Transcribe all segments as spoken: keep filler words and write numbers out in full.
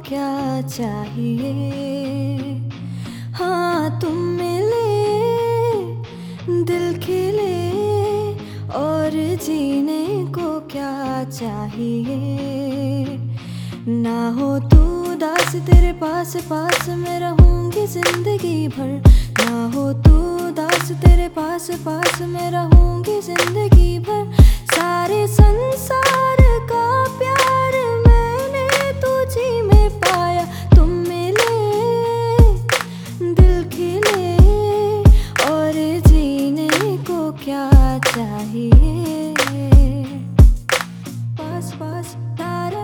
क्या चाहिए। हाँ तुम मिले, दिल खिले, और जीने को क्या चाहिए। ना हो तू उदास, तेरे पास पास मैं रहूंगी जिंदगी भर। ना हो तू उदास, तेरे पास पास मैं रहूंगी जिंदगी भर। सारे संसार का प्यार मैंने तुझी में पाया। तुम मिले, दिल खिले, और जीने को क्या चाहिए। पास पास तारा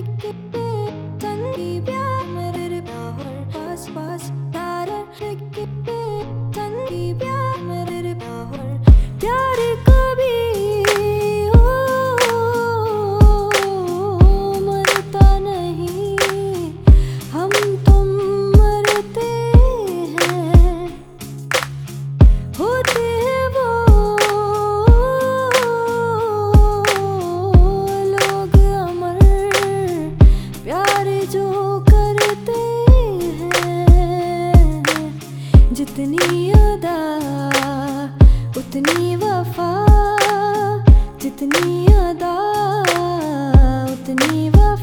की प्यार मेरे बाहर। पास पास तारा की प्यार मेरे बाहर। प्यार कभी हो मरता नहीं, हम तुम मरते हैं। होते हैं वो लोग अमर, प्यार जो करते हैं। जितनी अदा उतनी वफा, जितनी अदा उतनी वफा।